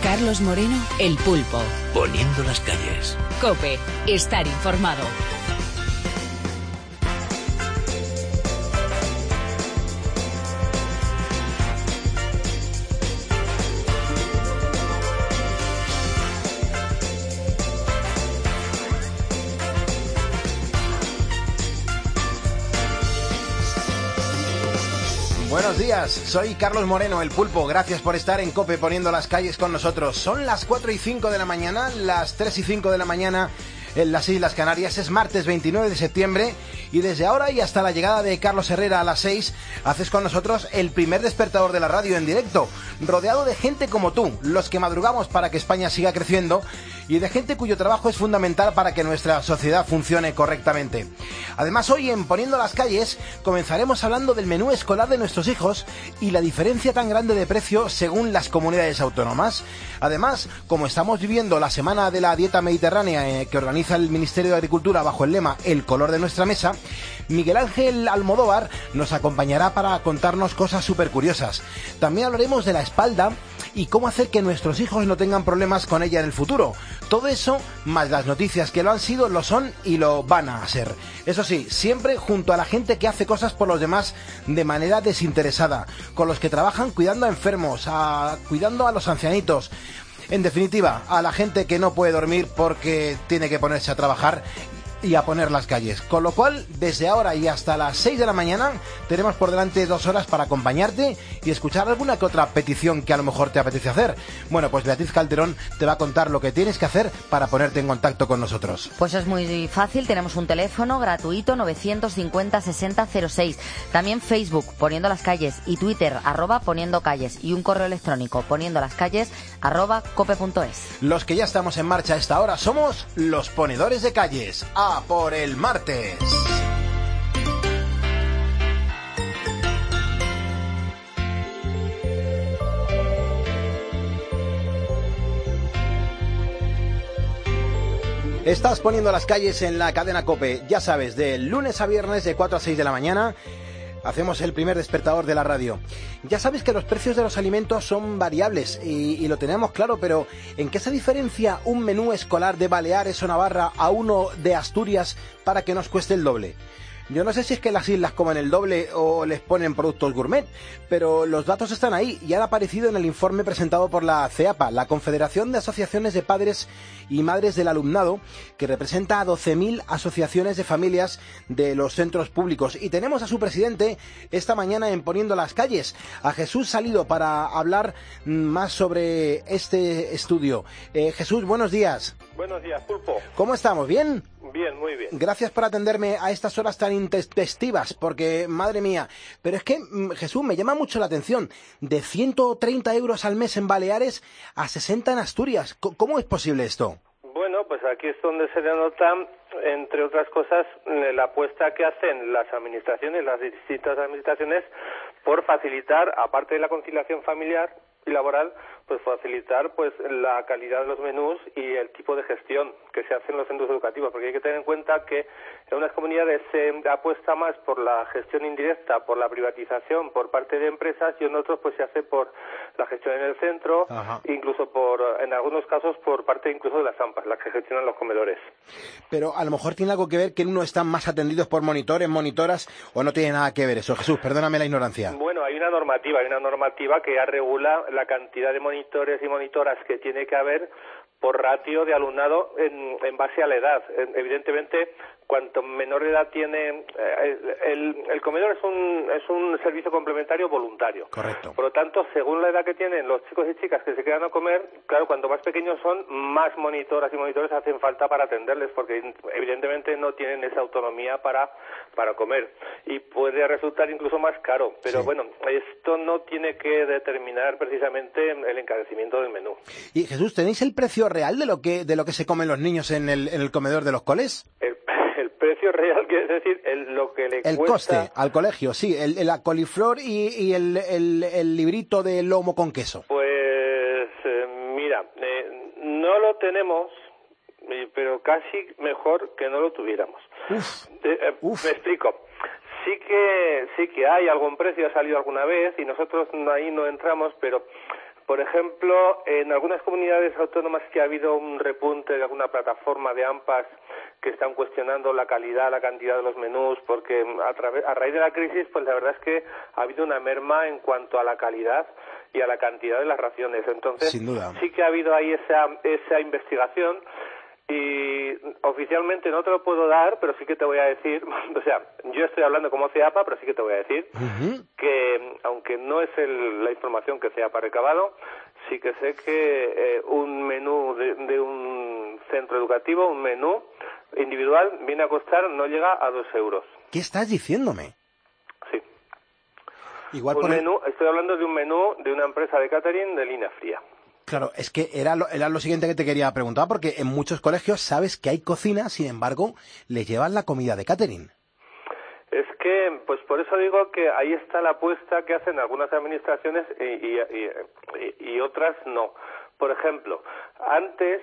Carlos Moreno, El Pulpo. Poniendo las calles. COPE. Estar informado. Buenos días, soy Carlos Moreno, El Pulpo. Gracias por estar en COPE poniendo las calles con nosotros. Son las 4:05 de la mañana, las 3:05 de la mañana en las Islas Canarias. Es martes 29 de septiembre y desde ahora y hasta la llegada de Carlos Herrera a las 6 haces con nosotros el primer despertador de la radio en directo, rodeado de gente como tú, los que madrugamos para que España siga creciendo y de gente cuyo trabajo es fundamental para que nuestra sociedad funcione correctamente. Además, hoy en Poniendo las calles comenzaremos hablando del menú escolar de nuestros hijos y la diferencia tan grande de precio según las comunidades autónomas. Además, como estamos viviendo la semana de la dieta mediterránea que organiza el Ministerio de Agricultura bajo el lema El color de nuestra mesa, Miguel Ángel Almodóvar nos acompañará para contarnos cosas súper curiosas. También hablaremos de la espalda y cómo hacer que nuestros hijos no tengan problemas con ella en el futuro. Todo eso, más las noticias que lo han sido, lo son y lo van a ser. Eso sí, siempre junto a la gente que hace cosas por los demás de manera desinteresada, con los que trabajan cuidando a enfermos, cuidando a los ancianitos. En definitiva, a la gente que no puede dormir porque tiene que ponerse a trabajar y a poner las calles. Con lo cual, desde ahora y hasta las 6 de la mañana, tenemos por delante 2 horas para acompañarte y escuchar alguna que otra petición que a lo mejor te apetece hacer. Bueno, pues Beatriz Calderón te va a contar lo que tienes que hacer para ponerte en contacto con nosotros. Pues es muy fácil, tenemos un teléfono gratuito 950 60 06, también Facebook Poniendo las Calles y Twitter @Poniendo Calles y un correo electrónico poniendolascalles @cope.es. Los que ya estamos en marcha a esta hora somos los ponedores de calles. ¡A por el martes! Estás poniendo las calles en la cadena COPE, ya sabes, de lunes a viernes de 4 a 6 de la mañana. Hacemos el primer despertador de la radio. Ya sabes que los precios de los alimentos son variables y lo tenemos claro, pero ¿en qué se diferencia un menú escolar de Baleares o Navarra a uno de Asturias para que nos cueste el doble? Yo no sé si es que las islas comen el doble o les ponen productos gourmet, pero los datos están ahí y han aparecido en el informe presentado por la CEAPA, la Confederación de Asociaciones de Padres y Madres del Alumnado, que representa a 12.000 asociaciones de familias de los centros públicos. Y tenemos a su presidente esta mañana en Poniendo las Calles, a Jesús Salido, para hablar más sobre este estudio. Jesús, buenos días. Buenos días, Pulpo. ¿Cómo estamos? ¿Bien? Bien, muy bien. Gracias por atenderme a estas horas tan intempestivas, porque, madre mía, pero es que, Jesús, me llama mucho la atención, de 130 euros al mes en Baleares a 60 en Asturias. ¿Cómo es posible esto? Bueno, pues aquí es donde se denota, entre otras cosas, la apuesta que hacen las administraciones, las distintas administraciones, por facilitar, aparte de la conciliación familiar y laboral, pues facilitar pues la calidad de los menús y el tipo de gestión que se hace en los centros educativos, porque hay que tener en cuenta que en unas comunidades se apuesta más por la gestión indirecta, por la privatización por parte de empresas, y en otros pues se hace por la gestión en el centro, incluso en algunos casos por parte incluso de las AMPAs, las que gestionan los comedores. Pero a lo mejor tiene algo que ver que en uno están más atendidos por monitores, monitoras, o no tiene nada que ver eso. Jesús, perdóname la ignorancia. Bueno, hay una normativa que ya regula la cantidad de monitores y monitoras que tiene que haber por ratio de alumnado en base a la edad. Evidentemente, cuanto menor edad tiene el comedor es un servicio complementario voluntario. Correcto. Por lo tanto, según la edad que tienen los chicos y chicas que se quedan a comer, claro, cuanto más pequeños son, más monitoras y monitores hacen falta para atenderles, porque evidentemente no tienen esa autonomía para comer y puede resultar incluso más caro. Pero bueno, esto no tiene que determinar precisamente el encarecimiento del menú. Y Jesús, ¿tenéis el precio real de lo que se comen los niños en el comedor de los coles? El precio real, quiere decir, lo que le cuesta... El coste al colegio, sí, la coliflor y el librito de lomo con queso. Pues mira, no lo tenemos, pero casi mejor que no lo tuviéramos. Me explico. Sí que hay algún precio, ha salido alguna vez y nosotros ahí no entramos, pero Por ejemplo, en algunas comunidades autónomas que ha habido un repunte de alguna plataforma de AMPAs que están cuestionando la calidad, la cantidad de los menús, porque a raíz de la crisis, pues la verdad es que ha habido una merma en cuanto a la calidad y a la cantidad de las raciones. Entonces, sin duda, sí que ha habido ahí esa investigación. Y oficialmente no te lo puedo dar, pero sí que te voy a decir, o sea, yo estoy hablando como CEAPA, pero sí que te voy a decir que, aunque no es la información que CEAPA ha recabado, sí que sé que un menú de un centro educativo, un menú individual, viene a costar, no llega a 2 euros. ¿Qué estás diciéndome? Sí. Igual estoy hablando de un menú de una empresa de catering de línea fría. Claro, es que era lo siguiente que te quería preguntar, porque en muchos colegios sabes que hay cocina, sin embargo, les llevan la comida de catering. Es que, pues por eso digo que ahí está la apuesta que hacen algunas administraciones y otras no. Por ejemplo, antes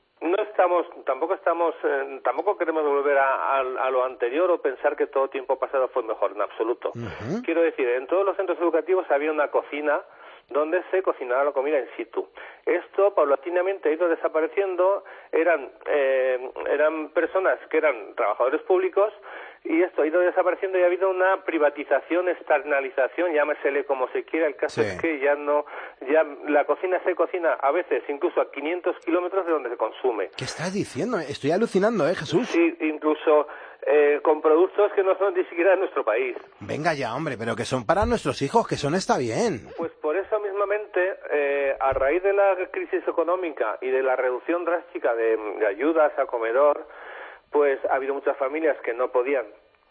tampoco queremos volver a lo anterior o pensar que todo tiempo pasado fue mejor, en absoluto. Quiero decir, en todos los centros educativos había una cocina donde se cocinaba la comida in situ. Esto paulatinamente ha ido desapareciendo, eran personas que eran trabajadores públicos y esto ha ido desapareciendo y ha habido una privatización, externalización, llámesele como se quiera. El caso es que ya la cocina se cocina a veces incluso a 500 kilómetros de donde se consume. ¿Qué estás diciendo? Estoy alucinando, Jesús. Sí, incluso con productos que no son ni siquiera de nuestro país. Venga ya, hombre, pero que son para nuestros hijos, que son está bien. Pues por eso mismamente, a raíz de la crisis económica y de la reducción drástica de ayudas a comedor, pues ha habido muchas familias que no podían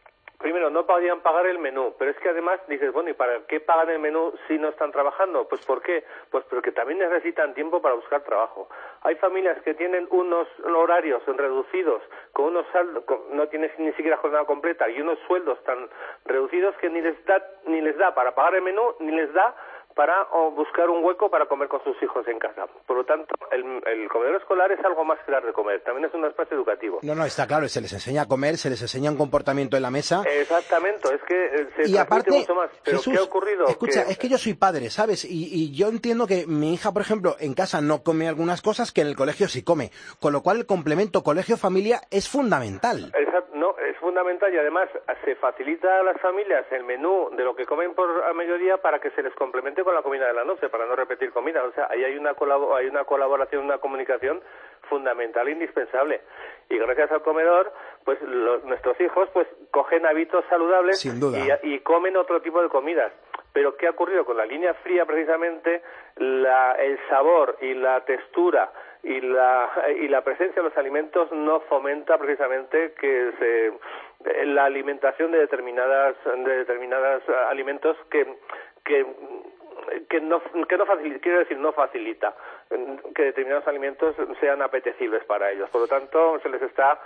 pagar el menú, pero es que además dices, bueno, ¿y para qué pagan el menú si no están trabajando? Pues ¿por qué? Pues porque también necesitan tiempo para buscar trabajo. Hay familias que tienen unos horarios reducidos, con unos saldos, no tienen ni siquiera jornada completa y unos sueldos tan reducidos que ni les da para pagar el menú, ni les da para buscar un hueco para comer con sus hijos en casa. Por lo tanto, el comedor escolar es algo más que dar de comer, también es un espacio educativo. No, está claro, se les enseña a comer, se les enseña un comportamiento en la mesa. Exactamente, es que se y aparte, mucho más. Pero Jesús, ¿qué ha ocurrido? Escucha, es que yo soy padre, ¿sabes? Y yo entiendo que mi hija, por ejemplo, en casa no come algunas cosas que en el colegio sí come, con lo cual el complemento colegio-familia es fundamental. No, es fundamental y además se facilita a las familias el menú de lo que comen a mediodía para que se les complemente con la comida de la noche, para no repetir comida. O sea, ahí hay una colaboración, una comunicación fundamental e indispensable. Y gracias al comedor, pues nuestros hijos pues cogen hábitos saludables. Sin duda. Y comen otro tipo de comidas. Pero ¿qué ha ocurrido? Con la línea fría, precisamente, el sabor y la textura y la presencia de los alimentos no fomenta precisamente que la alimentación de determinadas alimentos que no facilita, quiero decir, no facilita que determinados alimentos sean apetecibles para ellos. Por lo tanto, no se les está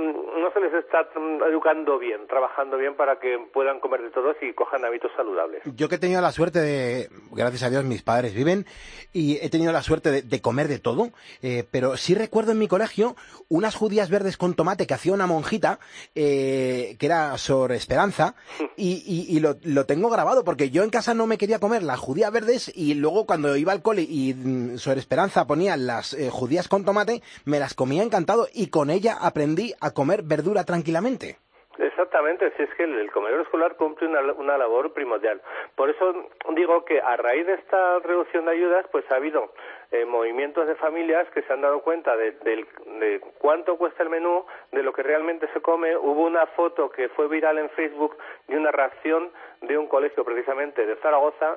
educando bien, trabajando bien para que puedan comer de todos y cojan hábitos saludables. Yo que he tenido la suerte de, gracias a Dios, mis padres viven y he tenido la suerte de comer de todo, pero sí recuerdo en mi colegio unas judías verdes con tomate que hacía una monjita, que era Sor Esperanza, y lo tengo grabado porque yo en casa no me quería comer las judías verdes y luego cuando iba al cole y Sor Esperanza ponía las judías con tomate, me las comía encantado y con ella aprendí a comer verdura tranquilamente. Exactamente, si es que el comedor escolar cumple una labor primordial. Por eso digo que a raíz de esta reducción de ayudas, pues ha habido movimientos de familias que se han dado cuenta de cuánto cuesta el menú, de lo que realmente se come. Hubo una foto que fue viral en Facebook de una reacción de un colegio precisamente de Zaragoza,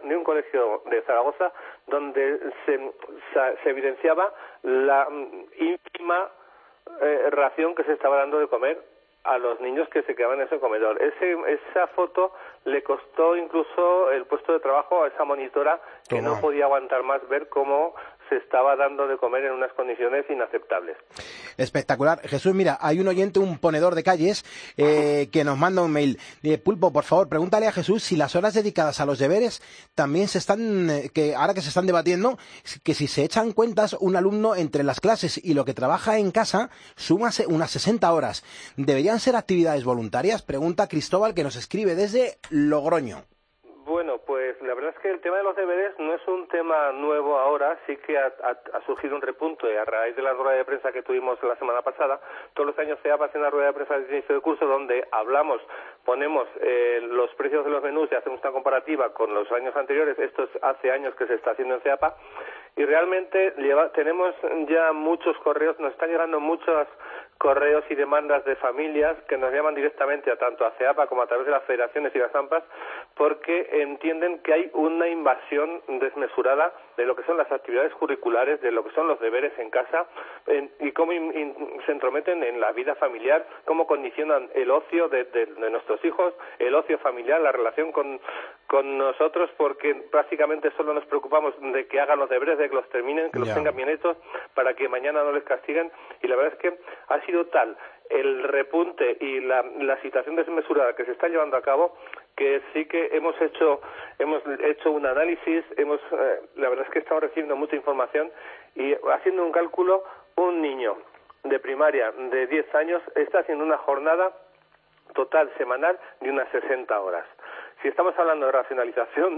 donde se evidenciaba la ínfima ración que se estaba dando de comer a los niños que se quedaban en ese comedor. Esa foto le costó incluso el puesto de trabajo a esa monitora que no podía aguantar más ver cómo se estaba dando de comer en unas condiciones inaceptables. Espectacular. Jesús, mira, hay un oyente, un ponedor de calles, que nos manda un mail. Pulpo, por favor, pregúntale a Jesús si las horas dedicadas a los deberes también ahora que se están debatiendo, que si se echan cuentas un alumno entre las clases y lo que trabaja en casa, suma unas 60 horas. ¿Deberían ser actividades voluntarias? Pregunta Cristóbal, que nos escribe desde Logroño. Bueno, pues la verdad es que el tema de los deberes no es un tema nuevo ahora, sí que ha surgido un repunte a raíz de la rueda de prensa que tuvimos la semana pasada. Todos los años CEAPA hace una rueda de prensa de inicio de curso donde ponemos los precios de los menús y hacemos una comparativa con los años anteriores. Esto es hace años que se está haciendo en CEAPA y realmente tenemos ya muchos correos, nos están llegando muchos correos y demandas de familias que nos llaman directamente tanto a CEAPA como a través de las federaciones y las AMPAs porque entienden que hay una invasión desmesurada de lo que son las actividades curriculares, de lo que son los deberes en casa y cómo se entrometen en la vida familiar, cómo condicionan el ocio de nuestros hijos, el ocio familiar, la relación con nosotros, porque prácticamente solo nos preocupamos de que hagan los deberes, de que los terminen, que los tengan bien hechos, para que mañana no les castiguen. Y la verdad es que ha sido tal el repunte y la situación desmesurada que se está llevando a cabo que sí que hemos hecho un análisis, la verdad es que estamos recibiendo mucha información y haciendo un cálculo, un niño de primaria de 10 años está haciendo una jornada total semanal de unas 60 horas. Si estamos hablando de racionalización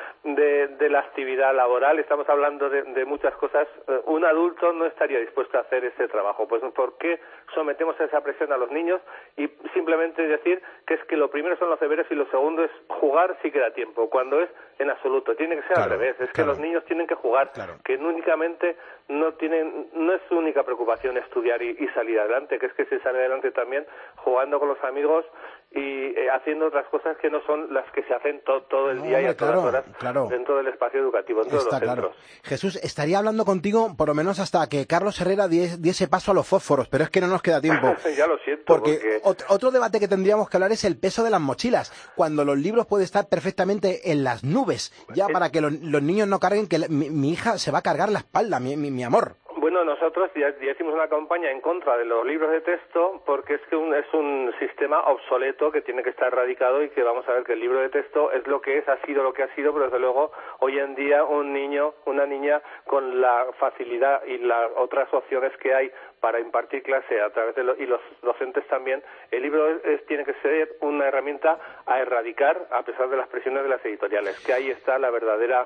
de la actividad laboral, estamos hablando de muchas cosas. Un adulto no estaría dispuesto a hacer ese trabajo. Pues ¿por qué sometemos a esa presión a los niños? Y simplemente decir que es que lo primero son los deberes y lo segundo es jugar si queda tiempo, cuando es en absoluto. Tiene que ser al revés. Es que los niños tienen que jugar, que únicamente no es su única preocupación estudiar y salir adelante, que es que se sale adelante también jugando con los amigos y haciendo otras cosas que no son las que se hacen todo el día y a todas horas dentro del espacio educativo, dentro de los centros. Jesús, estaría hablando contigo por lo menos hasta que Carlos Herrera diese paso a los fósforos, pero es que no nos queda tiempo. Ya lo siento. Porque otro debate que tendríamos que hablar es el peso de las mochilas, cuando los libros pueden estar perfectamente en las nubes, para que los niños no carguen, que mi hija se va a cargar la espalda, mi amor. Bueno, nosotros ya hicimos una campaña en contra de los libros de texto porque es que es un sistema obsoleto que tiene que estar erradicado y que vamos a ver que el libro de texto es lo que es, ha sido lo que ha sido, pero desde luego hoy en día un niño, una niña con la facilidad y las otras opciones que hay para impartir clase a través y los docentes también, el libro tiene que ser una herramienta a erradicar a pesar de las presiones de las editoriales, que ahí está la verdadera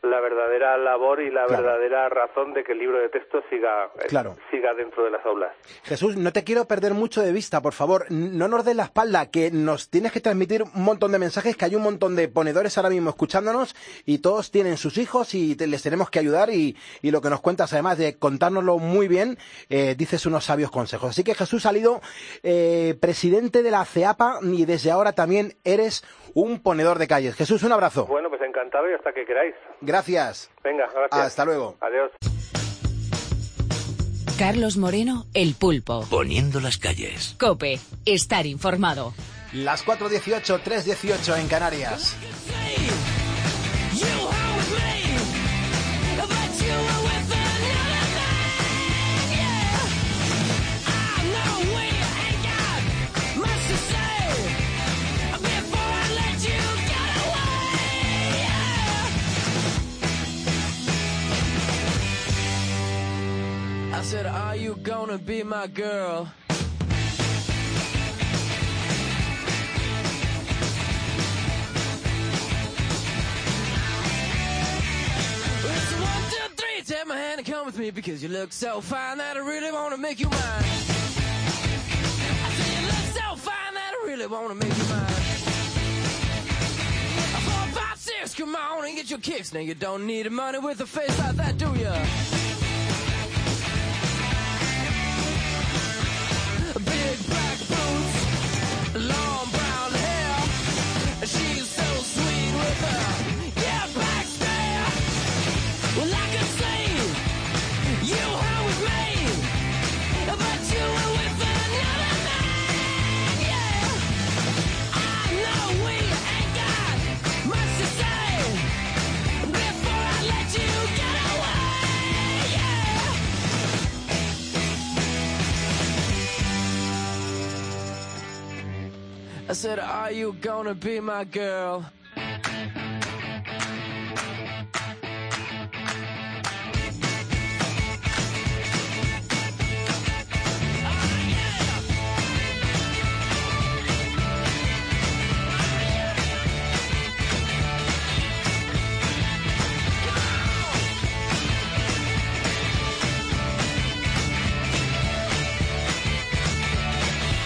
labor y la verdadera razón de que el libro de texto siga dentro de las aulas. Jesús, no te quiero perder mucho de vista, por favor, no nos des la espalda, que nos tienes que transmitir un montón de mensajes, que hay un montón de ponedores ahora mismo escuchándonos y todos tienen sus hijos y les tenemos que ayudar y lo que nos cuentas, además de contárnoslo muy bien, dices unos sabios consejos. Así que Jesús Salido, presidente de la CEAPA, y desde ahora también eres un ponedor de calles. Jesús, un abrazo. Bueno, pues encantado y hasta que queráis. Gracias. Venga, gracias. Hasta luego. Adiós. Carlos Moreno, El Pulpo. Poniendo las calles. COPE, estar informado. Las 4:18, 3:18 en Canarias. I said, are you gonna be my girl? It's 1, 2, 3, take my hand and come with me because you look so fine that I really wanna make you mine. I said you look so fine that I really wanna make you mine. 4, 5, 6, come on and get your kicks. Now you don't need money with a face like that, do ya? Big black boots, long brown hair. She's so sweet with her black stare. Well, I could say you were with me, but you were with another man. Yeah, I know we ain't got much to say before I let you get away. Yeah. I said, are you gonna be my girl?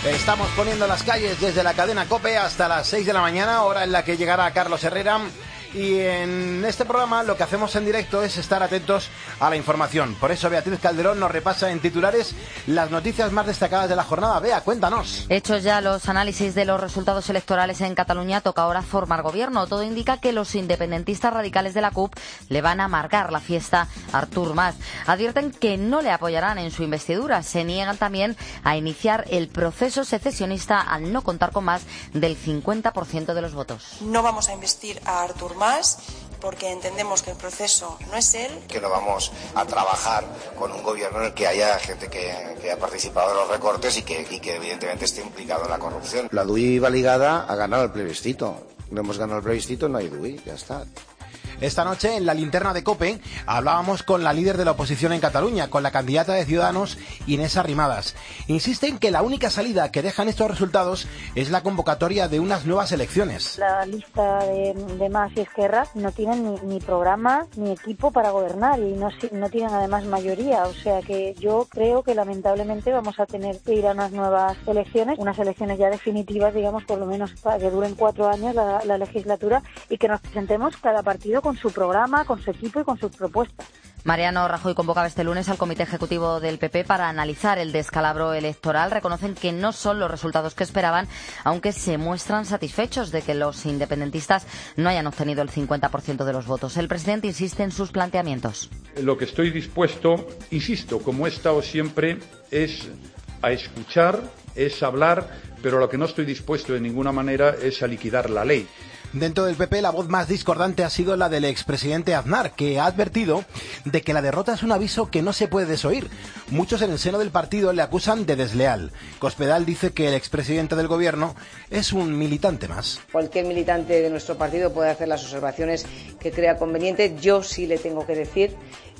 Estamos poniendo las calles desde la cadena COPE hasta las 6 de la mañana, hora en la que llegará Carlos Herrera. Y en este programa lo que hacemos en directo es estar atentos a la información. Por eso Beatriz Calderón nos repasa en titulares las noticias más destacadas de la jornada. Bea, cuéntanos. Hechos ya los análisis de los resultados electorales en Cataluña, toca ahora formar gobierno. Todo indica que los independentistas radicales de la CUP le van a amargar la fiesta a Artur Mas. Advierten que no le apoyarán en su investidura. Se niegan también a iniciar el proceso secesionista al no contar con más del 50% de los votos. No vamos a investir a Artur Mas porque entendemos que el proceso no es él. Que no vamos a trabajar con un gobierno en el que haya gente que ha participado en los recortes y que evidentemente esté implicado en la corrupción. La DUI va ligada a ganar el plebiscito. No hemos ganado el plebiscito, no hay DUI, ya está. Esta noche, en la linterna de COPE, hablábamos con la líder de la oposición en Cataluña, con la candidata de Ciudadanos, Inés Arrimadas. Insisten que la única salida que dejan estos resultados es la convocatoria de unas nuevas elecciones. La lista de Mas y Esquerra no tienen ni programa ni equipo para gobernar y no tienen además mayoría. O sea que yo creo que lamentablemente vamos a tener que ir a unas nuevas elecciones, unas elecciones ya definitivas, digamos, por lo menos para que duren 4 años la legislatura y que nos presentemos cada partido con su programa, con su equipo y con sus propuestas. Mariano Rajoy convocaba este lunes al Comité Ejecutivo del PP para analizar el descalabro electoral. Reconocen que no son los resultados que esperaban, aunque se muestran satisfechos de que los independentistas no hayan obtenido el 50% de los votos. El presidente insiste en sus planteamientos. Lo que estoy dispuesto, insisto, como he estado siempre, es a escuchar, es hablar, pero lo que no estoy dispuesto de ninguna manera es a liquidar la ley. Dentro del PP la voz más discordante ha sido la del expresidente Aznar, que ha advertido de que la derrota es un aviso que no se puede desoír. Muchos en el seno del partido le acusan de desleal. Cospedal dice que el expresidente del gobierno es un militante más. Cualquier militante de nuestro partido puede hacer las observaciones que crea conveniente. Yo sí le tengo que decir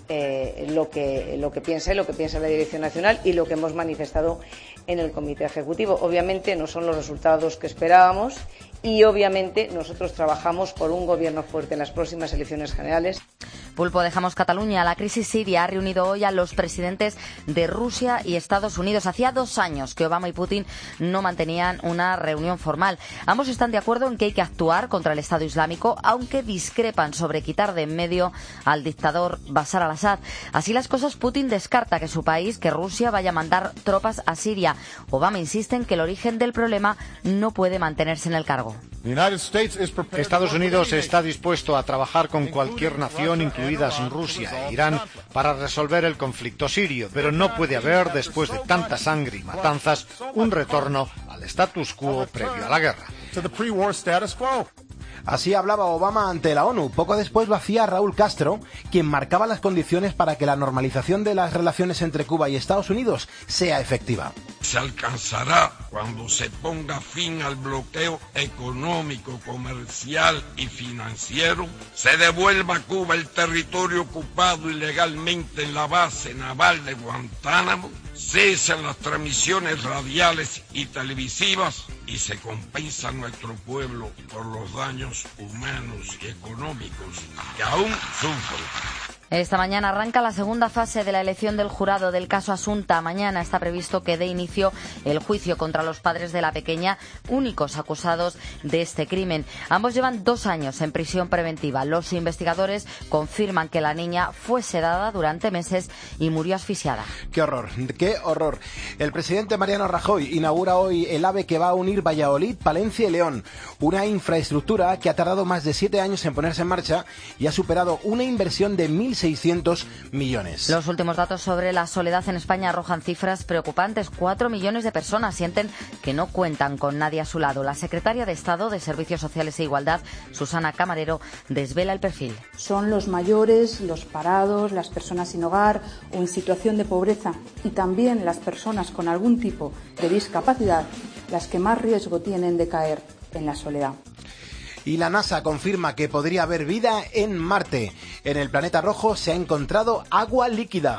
lo que piensa la Dirección Nacional y lo que hemos manifestado en el Comité Ejecutivo. Obviamente no son los resultados que esperábamos y obviamente nosotros trabajamos por un gobierno fuerte en las próximas elecciones generales. Pulpo, dejamos Cataluña. La crisis siria ha reunido hoy a los presidentes de Rusia y Estados Unidos. Hacía 2 años que Obama y Putin no mantenían una reunión formal. Ambos están de acuerdo en que hay que actuar contra el Estado Islámico, aunque discrepan sobre quitar de en medio al dictador Bashar al-Assad. Así las cosas, Putin descarta que su país, que Rusia, vaya a mandar tropas a Siria. Obama insiste en que el origen del problema no puede mantenerse en el cargo. Estados Unidos está dispuesto a trabajar con cualquier nación, incluidas Rusia e Irán, para resolver el conflicto sirio, pero no puede haber, después de tanta sangre y matanzas, un retorno al status quo previo a la guerra. Así hablaba Obama ante la ONU. Poco después lo hacía Raúl Castro, quien marcaba las condiciones para que la normalización de las relaciones entre Cuba y Estados Unidos sea efectiva. Se alcanzará cuando se ponga fin al bloqueo económico, comercial y financiero, se devuelva a Cuba el territorio ocupado ilegalmente en la base naval de Guantánamo, cesen las transmisiones radiales y televisivas y se compensa a nuestro pueblo por los daños humanos y económicos que aún sufre. Esta mañana arranca la segunda fase de la elección del jurado del caso Asunta. Mañana está previsto que dé inicio el juicio contra los padres de la pequeña, únicos acusados de este crimen. Ambos llevan 2 años en prisión preventiva. Los investigadores confirman que la niña fue sedada durante meses y murió asfixiada. ¡Qué horror! ¡Qué horror! El presidente Mariano Rajoy inaugura hoy el AVE que va a unir Valladolid, Palencia y León. Una infraestructura que ha tardado más de 7 años en ponerse en marcha y ha superado una inversión de 1.600 millones. Los últimos datos sobre la soledad en España arrojan cifras preocupantes. 4 millones de personas sienten que no cuentan con nadie a su lado. La secretaria de Estado de Servicios Sociales e Igualdad, Susana Camarero, desvela el perfil. Son los mayores, los parados, las personas sin hogar o en situación de pobreza y también las personas con algún tipo de discapacidad las que más riesgo tienen de caer en la soledad. Y la NASA confirma que podría haber vida en Marte. En el planeta rojo se ha encontrado agua líquida.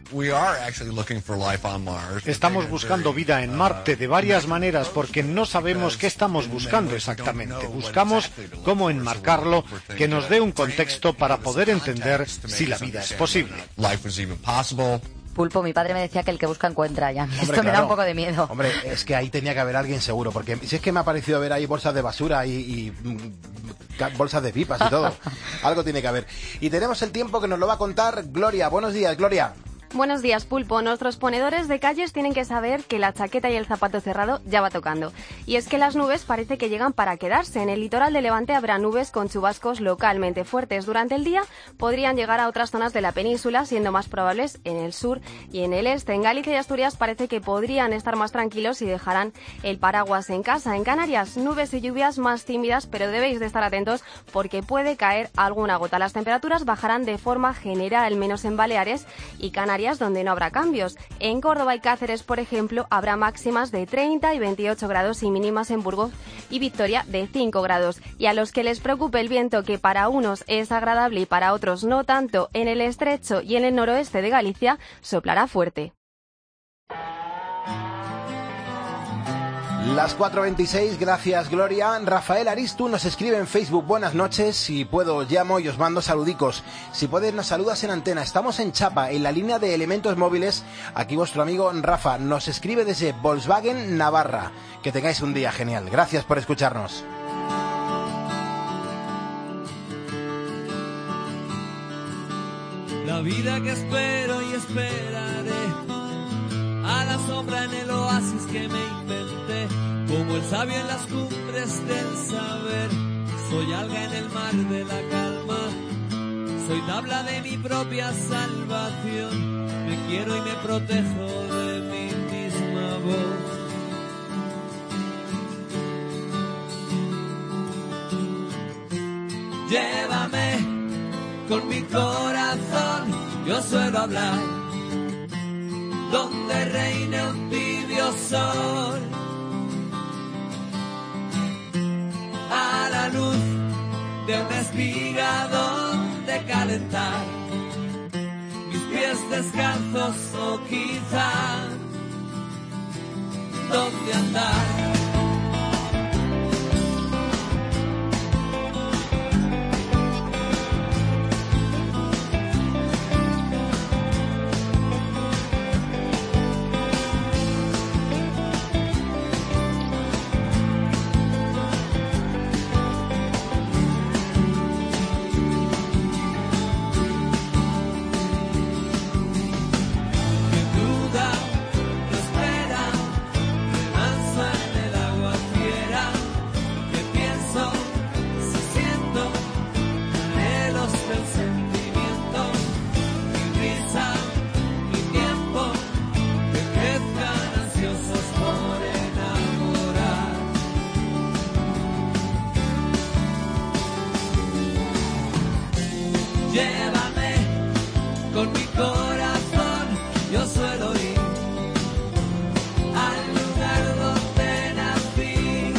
Estamos buscando vida en Marte de varias maneras porque no sabemos qué estamos buscando exactamente. Buscamos cómo enmarcarlo, que nos dé un contexto para poder entender si la vida es posible. Pulpo, mi padre me decía que el que busca encuentra, ya. Hombre, Esto me da claro. un poco de miedo. Hombre, es que ahí tenía que haber alguien seguro, porque si es que me ha parecido ver ahí bolsas de basura y bolsas de pipas y todo. Algo tiene que haber. Y tenemos el tiempo que nos lo va a contar Gloria. Buenos días, Gloria. Buenos días, Pulpo. Nuestros ponedores de calles tienen que saber que la chaqueta y el zapato cerrado ya va tocando. Y es que las nubes parece que llegan para quedarse. En el litoral de Levante habrá nubes con chubascos localmente fuertes. Durante el día podrían llegar a otras zonas de la península, siendo más probables en el sur y en el este. En Galicia y Asturias parece que podrían estar más tranquilos y dejarán el paraguas en casa. En Canarias, nubes y lluvias más tímidas, pero debéis de estar atentos porque puede caer alguna gota. Las temperaturas bajarán de forma general, menos en Baleares y Canarias, donde no habrá cambios. En Córdoba y Cáceres, por ejemplo, habrá máximas de 30 y 28 grados y mínimas en Burgos y Vitoria de 5 grados. Y a los que les preocupe el viento, que para unos es agradable y para otros no tanto, en el estrecho y en el noroeste de Galicia soplará fuerte. Las 4:26, gracias Gloria. Rafael Aristu nos escribe en Facebook: buenas noches, si puedo os llamo y os mando saludicos. Si puedes nos saludas en antena. Estamos en Chapa, en la línea de elementos móviles. Aquí vuestro amigo Rafa nos escribe desde Volkswagen, Navarra. Que tengáis un día genial. Gracias por escucharnos. La vida que espero y esperaré, a la sombra en el oasis que me inventé, como el sabio en las cumbres del saber. Soy alga en el mar de la calma, soy tabla de mi propia salvación. Me quiero y me protejo de mi misma voz. Llévame con mi corazón, yo suelo hablar donde reine un tibio sol, a la luz de una espiga donde calentar mis pies descalzos, o quizá donde andar. Llévame con mi corazón, yo suelo ir al lugar donde nací,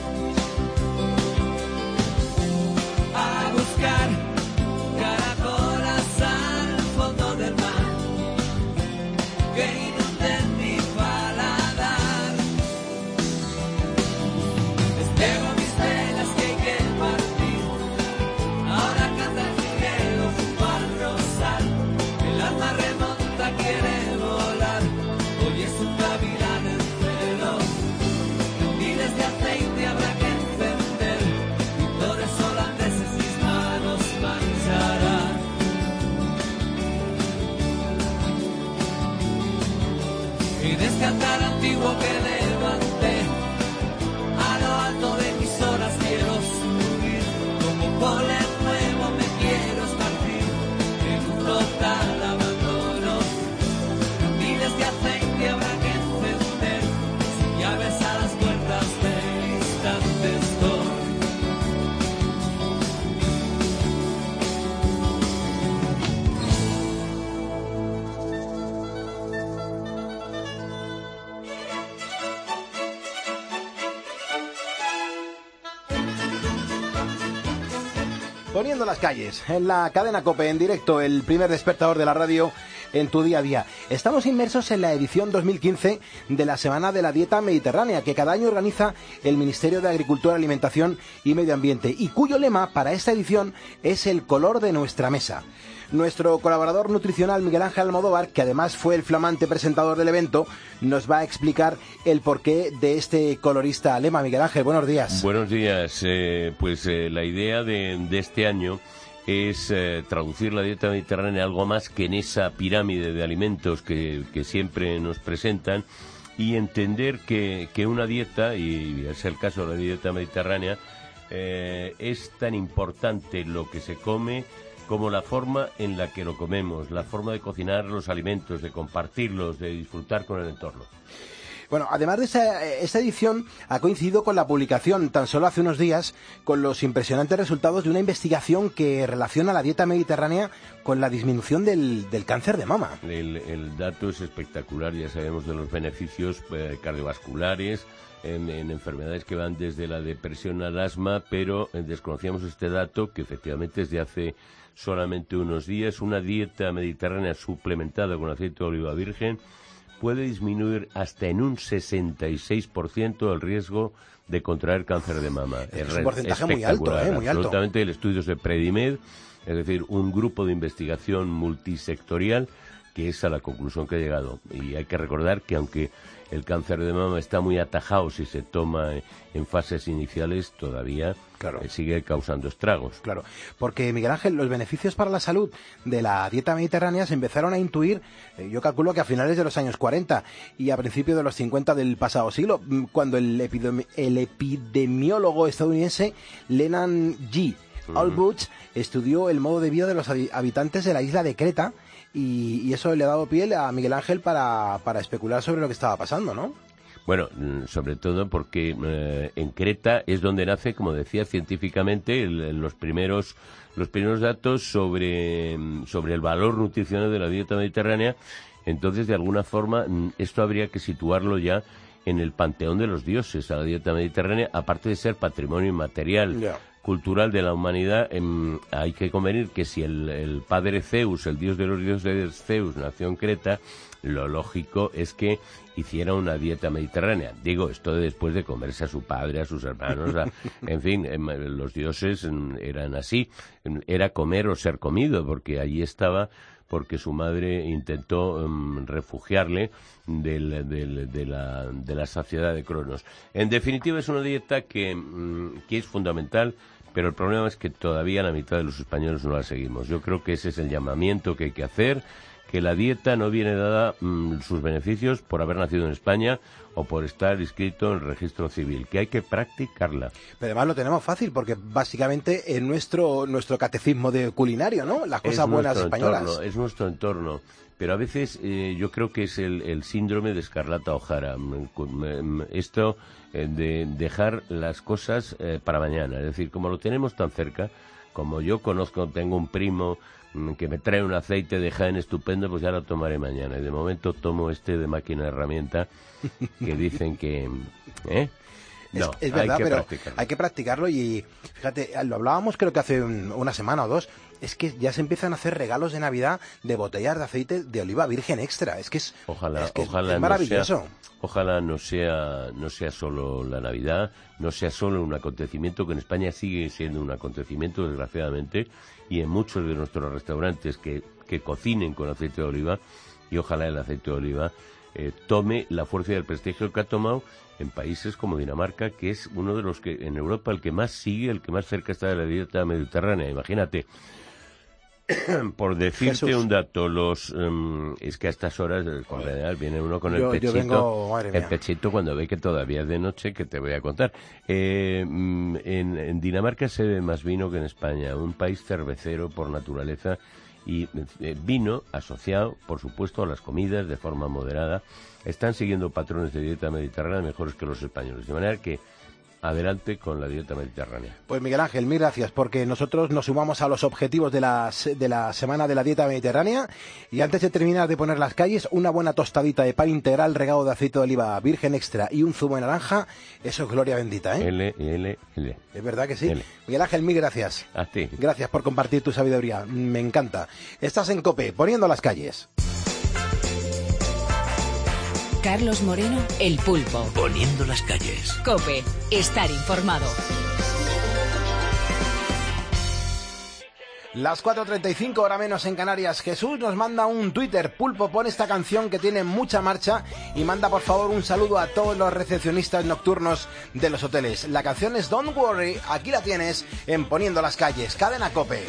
a buscar caracolas al fondo del mar que inunden mi paladar. Despego mis velas que hay que partir, ahora canta el jilguero junto al rosal, el alma remonta, quiere volar, hoy es un gavilán en celo, candiles de aceite habrá que encender, pintores holandeses mis manos mancharán. Y es cantar antiguo que levanté, a lo alto de mis horas quiero subir, como polen nuevo me quiero esparcir, en un total abandono, candiles de aceite habrá que encender, sin llaves a las puertas del instante estoy. Poniendo las calles, en la cadena COPE, en directo, el primer despertador de la radio, en tu día a día. Estamos inmersos en la edición 2015 de la Semana de la Dieta Mediterránea, que cada año organiza el Ministerio de Agricultura, Alimentación y Medio Ambiente, y cuyo lema para esta edición es el color de nuestra mesa. Nuestro colaborador nutricional Miguel Ángel Almodóvar, que además fue el flamante presentador del evento, nos va a explicar el porqué de este colorista lema. Miguel Ángel, buenos días. Buenos días. La idea de este año es traducir la dieta mediterránea algo más que en esa pirámide de alimentos que siempre nos presentan, y entender que una dieta, y es el caso de la dieta mediterránea, es tan importante lo que se come como la forma en la que lo comemos, la forma de cocinar los alimentos, de compartirlos, de disfrutar con el entorno. Bueno, además de esta edición ha coincidido con la publicación, tan solo hace unos días, con los impresionantes resultados de una investigación que relaciona la dieta mediterránea con la disminución del cáncer de mama. El dato es espectacular, ya sabemos de los beneficios cardiovasculares, en enfermedades que van desde la depresión al asma, pero desconocíamos este dato, que efectivamente es de hace solamente unos días. Una dieta mediterránea suplementada con aceite de oliva virgen puede disminuir hasta en un 66% el riesgo de contraer cáncer de mama. Es un porcentaje muy alto, muy alto. Absolutamente. El estudio es de Predimed, es decir, un grupo de investigación multisectorial que es a la conclusión que ha llegado. Y hay que recordar que aunque el cáncer de mama está muy atajado si se toma en fases iniciales, todavía sigue causando estragos. Claro, porque Miguel Ángel, los beneficios para la salud de la dieta mediterránea se empezaron a intuir, yo calculo que a finales de los años 40 y a principios de los 50 del pasado siglo, cuando el epidemiólogo estadounidense Leland G. Albuch estudió el modo de vida de los habitantes de la isla de Creta, y eso le ha dado piel a Miguel Ángel para especular sobre lo que estaba pasando, ¿no? Bueno, sobre todo porque en Creta es donde nace, como decía, científicamente los primeros datos sobre el valor nutricional de la dieta mediterránea. Entonces, de alguna forma, esto habría que situarlo ya en el panteón de los dioses, a la dieta mediterránea, aparte de ser patrimonio inmaterial cultural de la humanidad. Hay que convenir que si el padre Zeus, el dios de los dioses Zeus, nació en Creta, lo lógico es que hiciera una dieta mediterránea. Digo, esto después de comerse a su padre, a sus hermanos, en fin, los dioses eran así, era comer o ser comido, porque allí estaba, porque su madre intentó refugiarle de la saciedad de Cronos. En definitiva, es una dieta que es fundamental, pero el problema es que todavía la mitad de los españoles no la seguimos. Yo creo que ese es el llamamiento que hay que hacer, que la dieta no viene dada sus beneficios por haber nacido en España o por estar inscrito en el registro civil, que hay que practicarla. Pero además lo tenemos fácil, porque básicamente es nuestro catecismo de culinario, ¿no? Las cosas buenas españolas. Es nuestro entorno, pero a veces yo creo que es el síndrome de Escarlata O'Hara. Esto de dejar las cosas para mañana, es decir, como lo tenemos tan cerca, como yo tengo un primo que me trae un aceite de Jaén estupendo, pues ya lo tomaré mañana. Y de momento tomo de máquina de herramienta, que dicen que... No, es verdad, pero hay que practicarlo. Y fíjate, lo hablábamos creo que hace una semana o dos, es que ya se empiezan a hacer regalos de Navidad de botellas de aceite de oliva virgen extra. Es que es maravilloso. Ojalá no sea solo la Navidad, no sea solo un acontecimiento, que en España sigue siendo un acontecimiento, desgraciadamente, y en muchos de nuestros restaurantes que cocinen con aceite de oliva, y ojalá el aceite de oliva tome la fuerza y el prestigio que ha tomado en países como Dinamarca, que es uno de los que en Europa el que más sigue, el que más cerca está de la dieta mediterránea. Imagínate, por decirte Jesús. Un dato, es que a estas horas en general viene uno con el pechito cuando ve que todavía es de noche, que te voy a contar. En Dinamarca se bebe más vino que en España, un país cervecero por naturaleza, y vino asociado, por supuesto, a las comidas de forma moderada. Están siguiendo patrones de dieta mediterránea mejores que los españoles, de manera que adelante con la dieta mediterránea. Pues Miguel Ángel, mil gracias, porque nosotros nos sumamos a los objetivos de la Semana de la Dieta Mediterránea. Y antes de terminar de poner las calles, una buena tostadita de pan integral regado de aceite de oliva virgen extra y un zumo de naranja, eso es gloria bendita, ¿eh? L. Es verdad que sí. L. Miguel Ángel, mil gracias. A ti. Gracias por compartir tu sabiduría, me encanta. Estás en COPE, poniendo las calles. Carlos Moreno, El Pulpo. Poniendo las calles. COPE. Estar informado. Las 4:35, hora menos en Canarias. Jesús nos manda un Twitter. Pulpo, pon esta canción que tiene mucha marcha y manda por favor un saludo a todos los recepcionistas nocturnos de los hoteles. La canción es Don't Worry, aquí la tienes en Poniendo las Calles. Cadena COPE.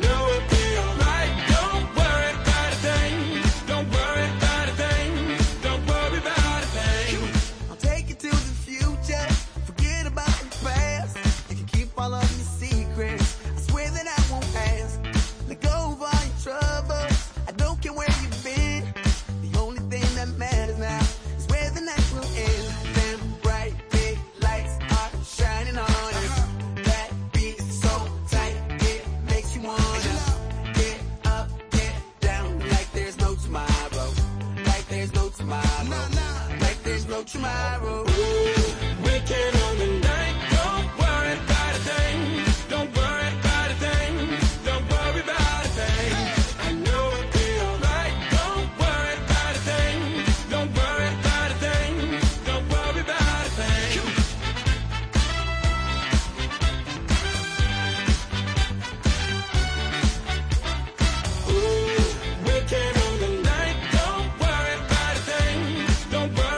Tomorrow, we can on the night. Don't worry about a thing. Don't worry about a thing. Don't worry about a thing. I know it'll be alright. Don't worry about a thing. Don't worry about a thing. Don't worry about a thing. Ooh, we can on the night. Don't worry about a thing. Don't worry.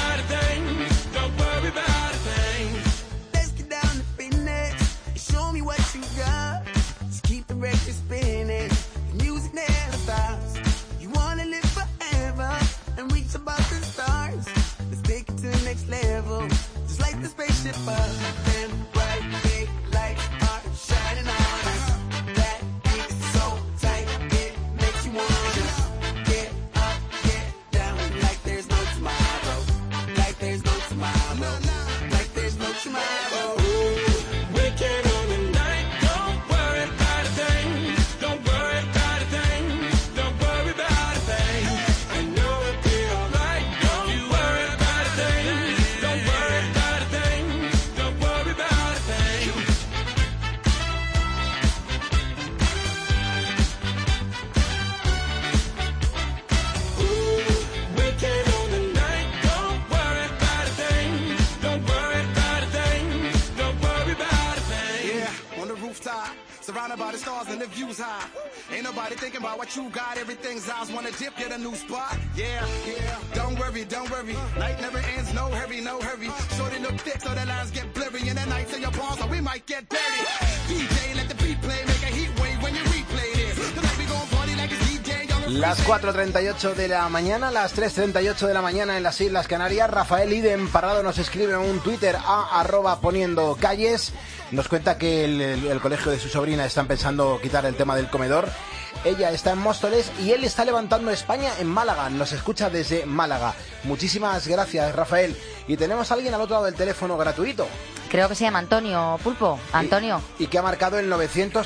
Surrounded by the stars and the views high. Ain't nobody thinking about what you got. Everything's ours. Wanna dip, get a new spot. Yeah, yeah. Don't worry, don't worry. Night never ends. No hurry, no hurry. Shorty look thick so the lines get blurry. And the nights in your palms, so we might get dirty. DJ, let the beat play. Make a heat wave when you replay this. Tonight we gon' party like it's DJ. Las 4:38 de la mañana, las 3:38 de la mañana en las Islas Canarias. Rafael Iden Parrado nos escribe en un Twitter a @poniendo calles. Nos cuenta que el colegio de su sobrina están pensando quitar el tema del comedor. Ella está en Móstoles y él está levantando España en Málaga. Nos escucha desde Málaga. Muchísimas gracias, Rafael. Y tenemos a alguien al otro lado del teléfono gratuito. Creo que se llama Antonio, Pulpo. Antonio. Y que ha marcado el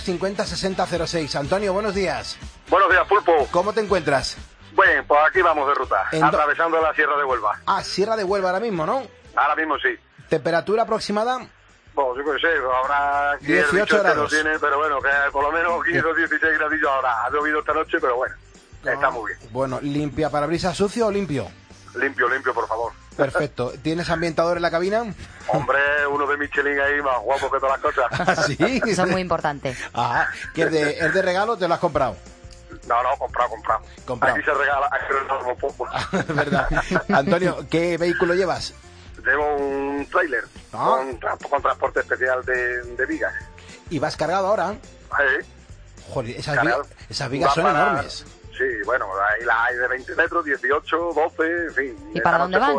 950-6006. Antonio, buenos días. Buenos días, Pulpo. ¿Cómo te encuentras? Bueno, pues aquí vamos de ruta, atravesando la Sierra de Huelva. Ah, Sierra de Huelva ahora mismo, ¿no? Ahora mismo sí. ¿Temperatura aproximada? Bueno, yo qué sé, ahora aquí 18 grados. No tiene, pero bueno, que por lo menos 15 o 16 gradillos ahora. Ha llovido esta noche, pero bueno, está muy bien. Bueno, ¿limpia parabrisas sucio o limpio? Limpio, por favor. Perfecto. ¿Tienes ambientador en la cabina? Hombre, uno de Michelin ahí más guapo que todas las cosas. ¿Ah, sí? Eso es muy importante. Ajá. ¿Que es de regalo o te lo has comprado? No, comprado. Aquí se regala, como poco. Es verdad. Antonio, ¿qué vehículo llevas? Llevo un tráiler con transporte especial de vigas. ¿Y vas cargado ahora? Sí. Joder, esas vigas son enormes. Sí, bueno, ahí las hay de 20 metros, 18, 12, en fin. ¿Y para dónde van?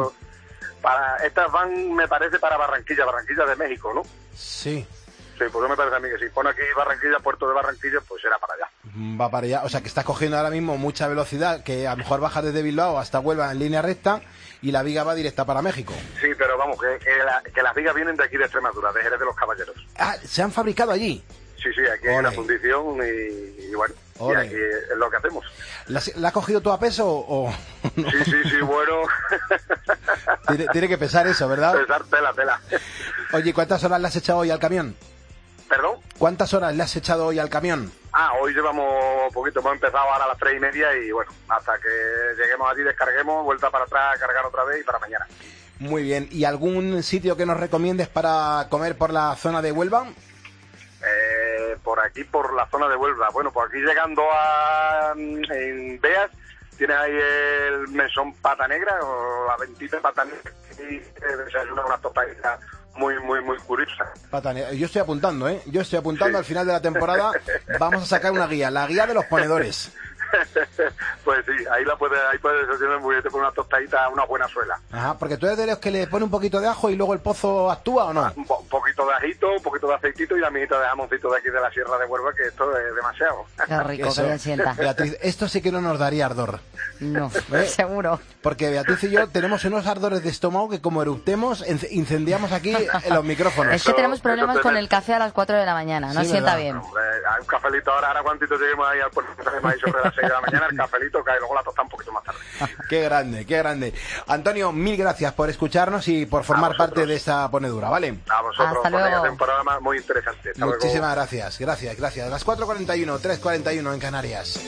Estas van, me parece, para Barranquilla de México, ¿no? Sí. Sí, pues me parece a mí que si pone aquí Barranquilla, puerto de Barranquilla, pues será para allá. Va para allá, o sea que estás cogiendo ahora mismo mucha velocidad, que a lo mejor bajas desde Bilbao hasta Huelva en línea recta y la viga va directa para México. Sí, pero vamos, que las vigas vienen de aquí de Extremadura, de Jerez de los Caballeros. Ah, ¿se han fabricado allí? Sí, aquí hay una fundición y bueno, y aquí es lo que hacemos. ¿La has cogido tú a peso o...? No? Sí, bueno. Tiene que pesar eso, ¿verdad? Pesar tela. Oye, ¿cuántas horas le has echado hoy al camión? ¿Perdón? ¿Cuántas horas le has echado hoy al camión? Hoy llevamos poquito, hemos empezado ahora a las 3:30 y bueno, hasta que lleguemos allí, descarguemos, vuelta para atrás, cargar otra vez y para mañana. Muy bien, ¿y algún sitio que nos recomiendes para comer por la zona de Huelva? Por aquí, por la zona de Huelva. Bueno, por aquí llegando en Beas, tienes ahí el mesón Pata Negra, o la ventita Pata Negra, y desayuna unas tostaditas muy curiosas. Pata Negra. Yo estoy apuntando, Yo estoy apuntando, al final de la temporada vamos a sacar una guía, la guía de los ponedores. Pues sí, ahí puedes desayunar muy bien, te pone una tostadita, una buena suela. Ajá, porque tú eres de los que le pone un poquito de ajo y luego el pozo actúa, ¿o no? Un poquito de ajito, un poquito de aceitito y la mijita de jamoncito de aquí de la Sierra de Huelva, que esto es demasiado. Qué rico, que bien sienta. Beatriz, esto sí que no nos daría ardor. No, seguro. Porque Beatriz y yo tenemos unos ardores de estómago que como eructemos, incendiamos aquí en los micrófonos. Es que tenemos problemas con el café a las 4 de la mañana, no sienta bien. Hay un cafelito ahora cuantito lleguemos ahí al puerto de maíz sobre las 6 de la mañana, el cafelito cae, luego la tosta un poquito más tarde. Qué grande, qué grande. Antonio, mil gracias por escucharnos y por formar parte de esta ponedura, ¿vale? A vosotros, hasta luego. Un programa muy interesante. Hasta Muchísimas luego. gracias. Las 4:41, 3:41 en Canarias.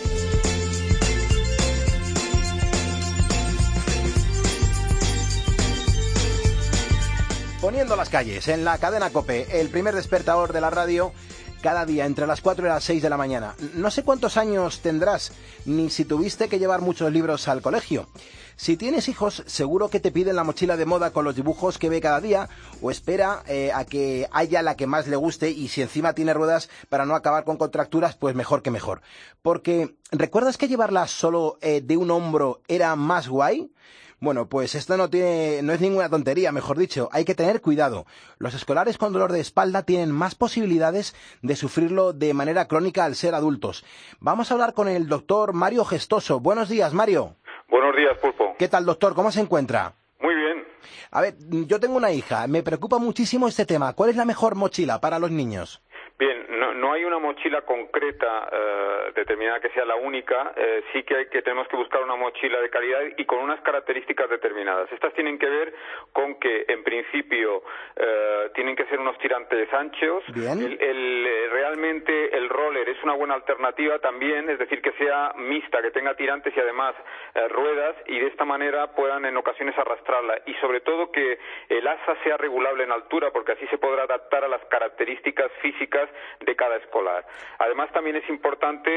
Poniendo las calles en la cadena COPE, el primer despertador de la radio, cada día entre las 4 y las 6 de la mañana. No sé cuántos años tendrás, ni si tuviste que llevar muchos libros al colegio. Si tienes hijos, seguro que te piden la mochila de moda con los dibujos que ve cada día, o espera a que haya la que más le guste, y si encima tiene ruedas para no acabar con contracturas, pues mejor que mejor. Porque, ¿recuerdas que llevarla solo de un hombro era más guay? Bueno, pues esto no es ninguna tontería, mejor dicho, hay que tener cuidado. Los escolares con dolor de espalda tienen más posibilidades de sufrirlo de manera crónica al ser adultos. Vamos a hablar con el doctor Mario Gestoso. Buenos días, Mario. Buenos días, Pulpo. ¿Qué tal, doctor? ¿Cómo se encuentra? Muy bien. A ver, yo tengo una hija, me preocupa muchísimo este tema. ¿Cuál es la mejor mochila para los niños? Bien, no hay una mochila concreta determinada que sea la única, sí que tenemos que buscar una mochila de calidad y con unas características determinadas. Estas tienen que ver con que, en principio, tienen que ser unos tirantes anchos. Bien. Realmente el roller es una buena alternativa también, es decir, que sea mixta, que tenga tirantes y además ruedas, y de esta manera puedan en ocasiones arrastrarla. Y sobre todo que el asa sea regulable en altura, porque así se podrá adaptar a las características físicas de cada escolar. Además, también es importante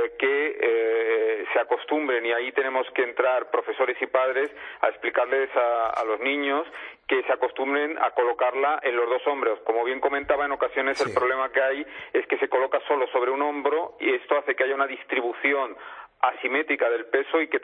que se acostumbren, y ahí tenemos que entrar profesores y padres a explicarles a los niños que se acostumbren a colocarla en los dos hombros. Como bien comentaba, en ocasiones el problema que hay es que se coloca solo sobre un hombro, y esto hace que haya una distribución asimétrica del peso y que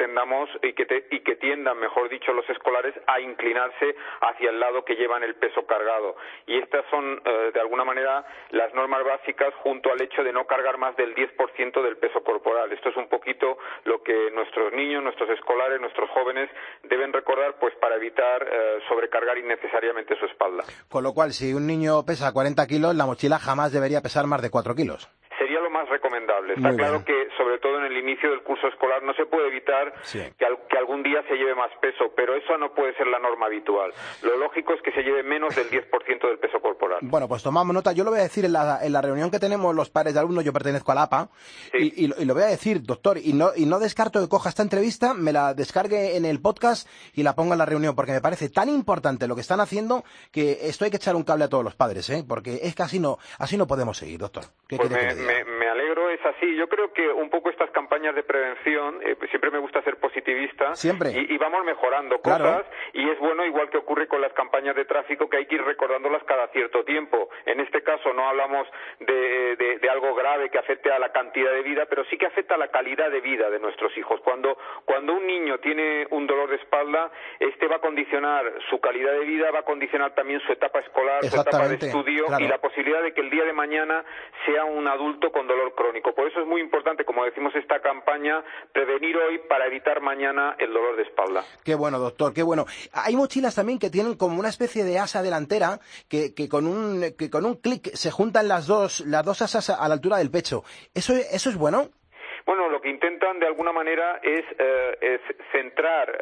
tiendan, mejor dicho, los escolares a inclinarse hacia el lado que llevan el peso cargado. Y estas son, de alguna manera, las normas básicas, junto al hecho de no cargar más del 10% del peso corporal. Esto es un poquito lo que nuestros niños, nuestros escolares, nuestros jóvenes deben recordar, pues para evitar sobrecargar innecesariamente su espalda. Con lo cual, si un niño pesa 40 kilos, la mochila jamás debería pesar más de 4 kilos. Sería lo más recomendable. Está claro que, sobre todo en el inicio del curso escolar, no se puede evitar que algún día se lleve más peso, pero eso no puede ser la norma habitual. Lo lógico es que se lleve menos del 10% del peso corporal. Bueno, pues tomamos nota. Yo lo voy a decir en la reunión que tenemos los padres de alumnos. Yo pertenezco a la APA, y lo voy a decir, doctor, y no descarto que coja esta entrevista, me la descargue en el podcast y la ponga en la reunión, porque me parece tan importante lo que están haciendo que esto hay que echar un cable a todos los padres, porque es que así no podemos seguir, doctor. ¿Qué quiere que le diga? Me alegro, es así. Yo creo que un poco estas campañas de prevención, siempre me gusta ser positivista. Siempre. Y vamos mejorando cosas, y es bueno, igual que ocurre con las campañas de tráfico, que hay que ir recordándolas cada cierto tiempo. En este caso no hablamos de algo grave que afecte a la cantidad de vida, pero sí que afecta a la calidad de vida de nuestros hijos. Cuando un niño tiene un dolor de espalda, este va a condicionar su calidad de vida, va a condicionar también su etapa escolar, su etapa de estudio, y la posibilidad de que el día de mañana sea un adulto con dolor crónico. Por eso es muy importante, como decimos esta campaña, prevenir hoy para evitar mañana el dolor de espalda. Qué bueno, doctor, qué bueno. Hay mochilas también que tienen como una especie de asa delantera que con un clic se juntan las dos asas a la altura del pecho. ¿Eso es bueno? Bueno, lo lo que intentan de alguna manera es centrar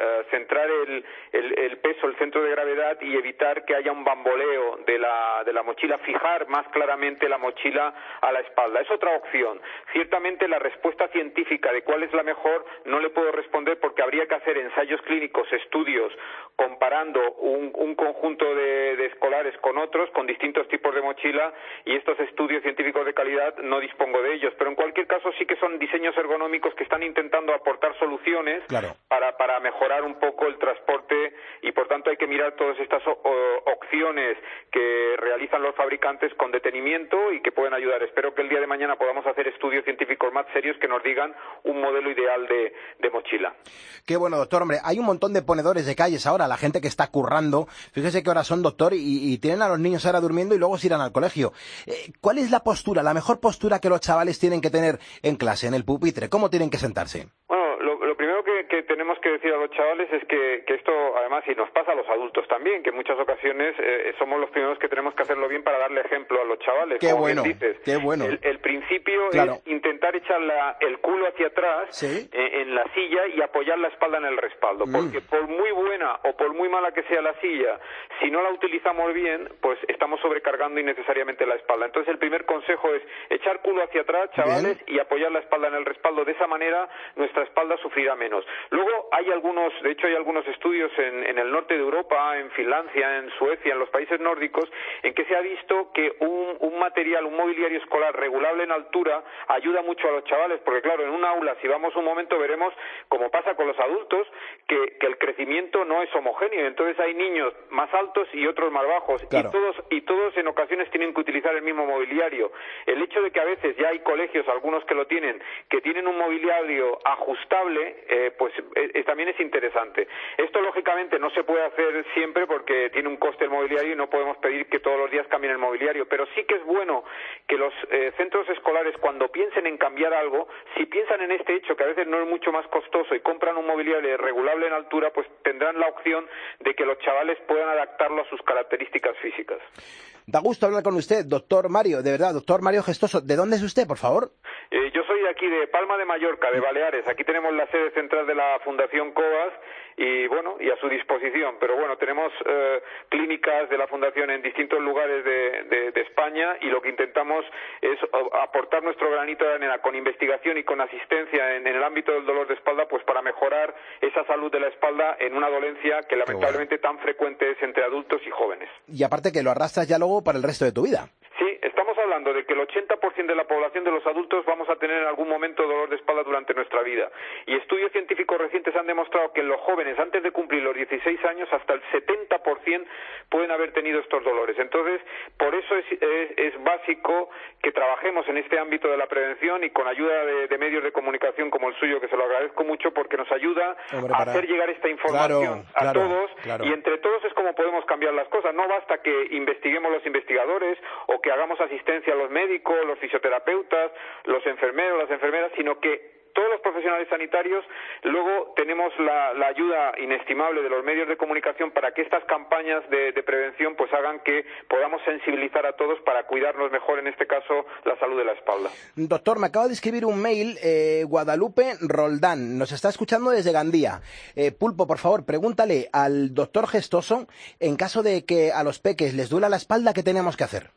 el peso, el centro de gravedad y evitar que haya un bamboleo de la mochila, fijar más claramente la mochila a la espalda. Es otra opción. Ciertamente la respuesta científica de cuál es la mejor no le puedo responder porque habría que hacer ensayos clínicos, estudios, comparando un conjunto de escolares con otros, con distintos tipos de mochila, y estos estudios científicos de calidad no dispongo de ellos. Pero en cualquier caso sí que son diseños ergonómicos que están intentando aportar soluciones para mejorar un poco el transporte, y por tanto hay que mirar todas estas opciones que realizan los fabricantes con detenimiento y que pueden ayudar. Espero que el día de mañana podamos hacer estudios científicos más serios que nos digan un modelo ideal de mochila. Qué bueno, doctor. Hombre, hay un montón de ponedores de calles ahora, la gente que está currando. Fíjese que ahora son doctor y tienen a los niños ahora durmiendo y luego se irán al colegio. ¿Cuál es la postura, la mejor postura que los chavales tienen que tener en clase, en el pupitre? ¿Cómo tienen que sentarse? Bueno, lo primero que tenemos que decir a los chavales es que esto, además, y nos pasa a los adultos también, que en muchas ocasiones somos los primeros que tenemos que hacerlo bien para darle ejemplo a los chavales. Qué como bueno, bien dices. qué bueno. El principio Claro. es intentar echar el culo hacia atrás en la silla y apoyar la espalda en el respaldo, porque por muy buena o por muy mala que sea la silla, si no la utilizamos bien, pues estamos sobrecargando innecesariamente la espalda. Entonces el primer consejo es echar culo hacia atrás, chavales, y apoyar la espalda en el respaldo. De esa manera nuestra espalda sufrirá menos. Luego hay algunos estudios en el norte de Europa, en Finlandia, en Suecia, en los países nórdicos, en que se ha visto que un material, un mobiliario escolar regulable en altura ayuda mucho a los chavales, porque claro, en un aula, si vamos un momento, veremos, como pasa con los adultos, que el crecimiento no es homogéneo. Entonces hay niños más altos y otros más bajos, y todos en ocasiones tienen que utilizar el mismo mobiliario. El hecho de que a veces ya hay colegios, algunos que lo tienen, que tienen un mobiliario ajustable, pues también es interesante. Esto lógicamente no se puede hacer siempre porque tiene un coste el mobiliario y no podemos pedir que todos los días cambien el mobiliario, pero sí que es bueno que los centros escolares, cuando piensen en cambiar algo, si piensan en este hecho, que a veces no es mucho más costoso, y compran un mobiliario regulable en altura, pues tendrán la opción de que los chavales puedan adaptarlo a sus características físicas. Da gusto hablar con usted, doctor Mario, de verdad, doctor Mario Gestoso. ¿De dónde es usted, por favor? Yo soy de aquí, de Palma de Mallorca, de Baleares. Aquí tenemos la sede central de la Fundación COAS y a su disposición. Pero bueno, tenemos clínicas de la Fundación en distintos lugares de España, y lo que intentamos es aportar nuestro granito de arena con investigación y con asistencia en el ámbito del dolor de espalda, pues para mejorar esa salud de la espalda en una dolencia que lamentablemente tan frecuente es entre adultos y jóvenes. Y aparte que lo arrastras ya luego para el resto de tu vida. Sí, estamos hablando de que el 80% de la población de los adultos vamos a tener en algún momento dolor de espalda durante nuestra vida. Y estudios científicos recientes han demostrado que en los jóvenes, antes de cumplir los 16 años, hasta el 70% pueden haber tenido estos dolores. Entonces, por eso es básico que trabajemos en este ámbito de la prevención, y con ayuda de medios de comunicación como el suyo, que se lo agradezco mucho, porque nos ayuda a hacer llegar esta información a todos, y entre todos es como podemos cambiar las cosas. No basta que investiguemos los investigadores o que hagamos asistencia a los médicos, los fisioterapeutas, los enfermeros, las enfermeras, sino que todos los profesionales sanitarios luego tenemos la ayuda inestimable de los medios de comunicación para que estas campañas de prevención pues hagan que podamos sensibilizar a todos para cuidarnos mejor, en este caso, la salud de la espalda. Doctor, me acaba de escribir un mail Guadalupe Roldán, nos está escuchando desde Gandía. Pulpo, por favor, pregúntale al doctor Gestoso, en caso de que a los peques les duela la espalda, ¿qué tenemos que hacer?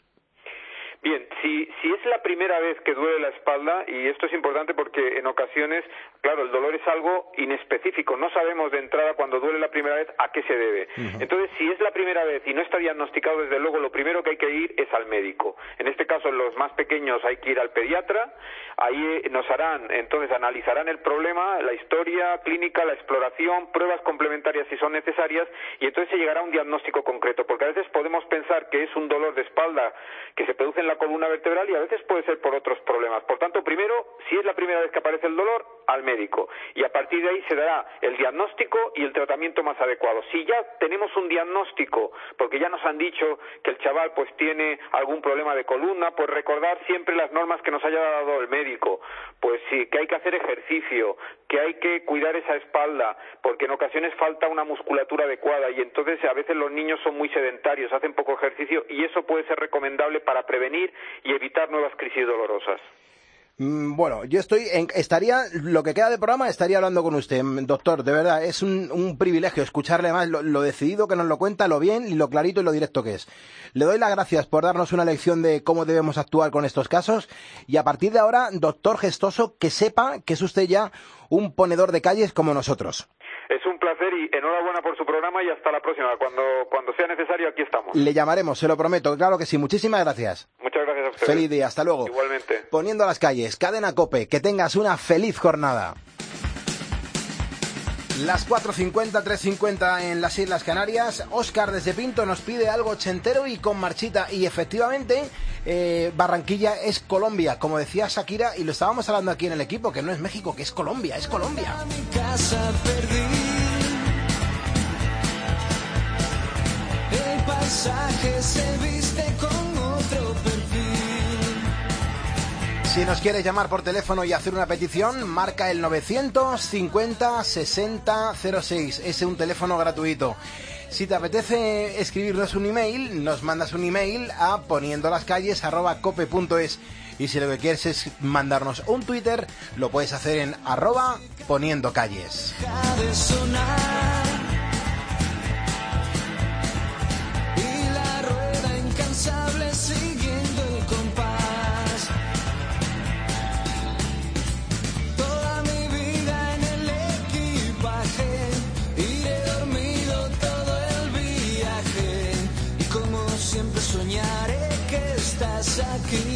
Bien, si es la primera vez que duele la espalda, y esto es importante porque en ocasiones, claro, el dolor es algo inespecífico, no sabemos de entrada cuando duele la primera vez a qué se debe. Entonces, si es la primera vez y no está diagnosticado, desde luego lo primero que hay que ir es al médico. En este caso, en los más pequeños hay que ir al pediatra, ahí analizarán el problema, la historia clínica, la exploración, pruebas complementarias si son necesarias, y entonces se llegará a un diagnóstico concreto, porque a veces podemos pensar que es un dolor de espalda que se produce en la columna vertebral, y a veces puede ser por otros problemas. Por tanto, primero, si es la primera vez que aparece el dolor, al médico, y a partir de ahí se dará el diagnóstico y el tratamiento más adecuado. Si ya tenemos un diagnóstico, porque ya nos han dicho que el chaval pues tiene algún problema de columna, pues recordar siempre las normas que nos haya dado el médico, pues sí, que hay que hacer ejercicio, que hay que cuidar esa espalda, porque en ocasiones falta una musculatura adecuada, y entonces a veces los niños son muy sedentarios, hacen poco ejercicio, y eso puede ser recomendable para prevenir y evitar nuevas crisis dolorosas. Bueno, yo lo que queda de programa estaría hablando con usted, doctor, de verdad, es un privilegio escucharle más lo decidido que nos lo cuenta, lo bien y lo clarito y lo directo que es. Le doy las gracias por darnos una lección de cómo debemos actuar con estos casos y a partir de ahora, doctor Gestoso, que sepa que es usted ya un ponedor de calles como nosotros. Es un placer y enhorabuena por su programa y hasta la próxima. Cuando sea necesario, aquí estamos. Le llamaremos, se lo prometo, claro que sí. Muchísimas gracias. Muchas gracias a ustedes. Feliz día, hasta luego. Igualmente. Poniendo las calles, Cadena COPE, que tengas una feliz jornada. Las 4:50, 3:50 en las Islas Canarias. Óscar desde Pinto nos pide algo ochentero y con marchita. Y efectivamente, Barranquilla es Colombia, como decía Shakira, y lo estábamos hablando aquí en el equipo, que no es México, que es Colombia, es Colombia. Mi casa perdí. El paisaje se viste con otro perfil. Si nos quieres llamar por teléfono y hacer una petición, marca el 950 60 06. Es un teléfono gratuito. Si te apetece escribirnos un email, nos mandas un email a poniendolascalles@cope.es. Y si lo que quieres es mandarnos un Twitter, lo puedes hacer en @poniendocalles. Deja de sonar. Y la rueda incansable siguiendo el compás. Toda mi vida en el equipaje. Iré dormido todo el viaje. Y como siempre soñaré que estás aquí.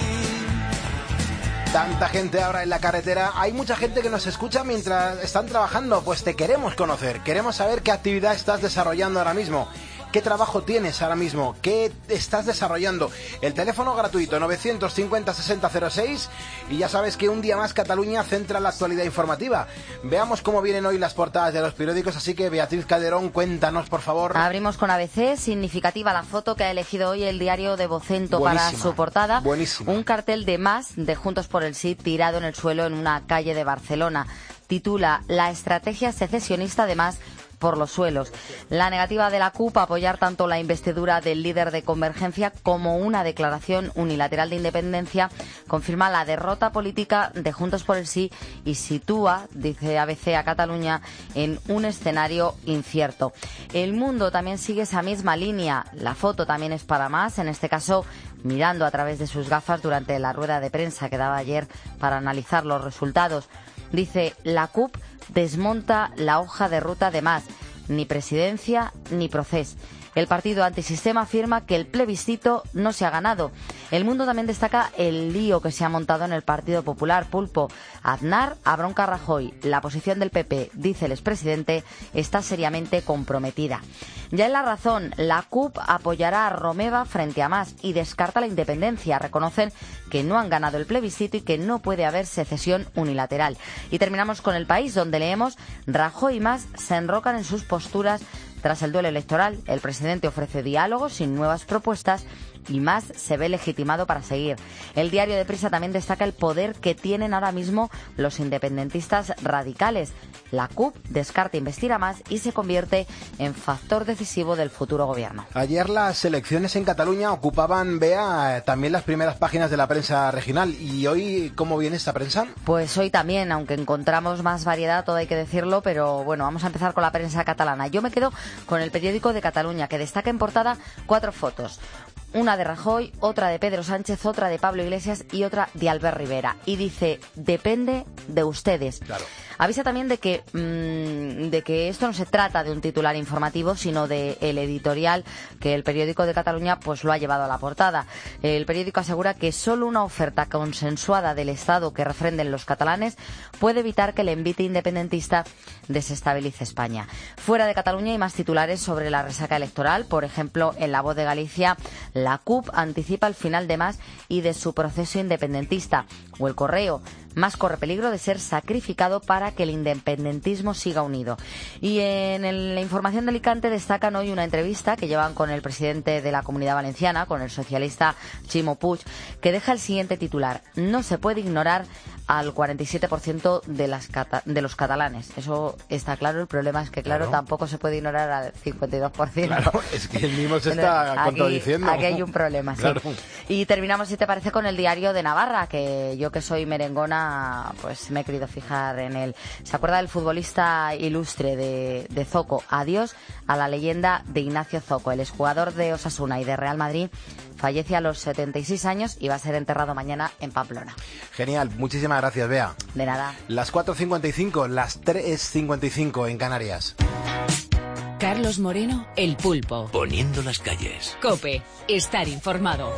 Tanta gente ahora en la carretera. Hay mucha gente que nos escucha mientras están trabajando. Pues te queremos conocer. Queremos saber qué actividad estás desarrollando ahora mismo. ¿Qué trabajo tienes ahora mismo? ¿Qué estás desarrollando? El teléfono gratuito 950 60 06. Y ya sabes que un día más Cataluña centra la actualidad informativa. Veamos cómo vienen hoy las portadas de los periódicos. Así que Beatriz Calderón, cuéntanos por favor. Abrimos con ABC. Significativa la foto que ha elegido hoy el diario de Vocento para su portada. Buenísima. Un cartel de Mas, de Juntos por el Sí, tirado en el suelo en una calle de Barcelona. Titula La estrategia secesionista de Mas por los suelos. La negativa de la CUP a apoyar tanto la investidura del líder de Convergencia como una declaración unilateral de independencia confirma la derrota política de Juntos por el Sí y sitúa, dice ABC, a Cataluña en un escenario incierto. El Mundo también sigue esa misma línea. La foto también es para Mas, en este caso mirando a través de sus gafas durante la rueda de prensa que daba ayer para analizar los resultados. Dice, la CUP desmonta la hoja de ruta de Mas, ni presidencia ni procés. El partido antisistema afirma que el plebiscito no se ha ganado. El Mundo también destaca el lío que se ha montado en el Partido Popular. Pulpo, Aznar abronca a Rajoy. La posición del PP, dice el expresidente, está seriamente comprometida. Ya en La Razón, la CUP apoyará a Romeva frente a Mas y descarta la independencia. Reconocen que no han ganado el plebiscito y que no puede haber secesión unilateral. Y terminamos con El País, donde leemos Rajoy y Mas se enrocan en sus posturas tras el duelo electoral. El presidente ofrece diálogo sin nuevas propuestas y Mas se ve legitimado para seguir. El diario de Prisa también destaca el poder que tienen ahora mismo los independentistas radicales. La CUP descarta investir a Mas y se convierte en factor decisivo del futuro gobierno. Ayer las elecciones en Cataluña ocupaban, Bea, también las primeras páginas de la prensa regional. ¿Y hoy cómo viene esta prensa? Pues hoy también, aunque encontramos más variedad, todo hay que decirlo, pero bueno, vamos a empezar con la prensa catalana. Yo me quedo con el periódico de Cataluña, que destaca en portada 4 fotos. Una de Rajoy, otra de Pedro Sánchez, otra de Pablo Iglesias y otra de Albert Rivera. Y dice, depende de ustedes. Claro. Avisa también de que esto no se trata de un titular informativo, sino de el editorial que el periódico de Cataluña pues lo ha llevado a la portada. El periódico asegura que solo una oferta consensuada del Estado que refrenden los catalanes puede evitar que el envite independentista desestabilice España. Fuera de Cataluña hay más titulares sobre la resaca electoral. Por ejemplo, en La Voz de Galicia, la CUP anticipa el final de Mas y de su proceso independentista. O El Correo, Mas corre peligro de ser sacrificado para que el independentismo siga unido. Y en la información de Alicante destacan hoy una entrevista que llevan con el presidente de la Comunidad Valenciana, con el socialista Ximo Puig, que deja el siguiente titular: no se puede ignorar al 47% de los catalanes. Eso está claro. El problema es que, claro, tampoco se puede ignorar al 52%. Claro, es que él mismo se está contradiciendo. Aquí hay un problema, sí. Claro. Y terminamos, si te parece, con el Diario de Navarra, que yo, que soy merengona, pues me he querido fijar en él. ¿Se acuerda del futbolista ilustre de Zoco? Adiós a la leyenda de Ignacio Zoco, el exjugador de Osasuna y de Real Madrid. Fallece a los 76 años y va a ser enterrado mañana en Pamplona. Genial, muchísimas gracias, Bea. De nada. Las 4:55, las 3:55 en Canarias. Carlos Moreno, El Pulpo. Poniendo las calles. COPE, estar informado.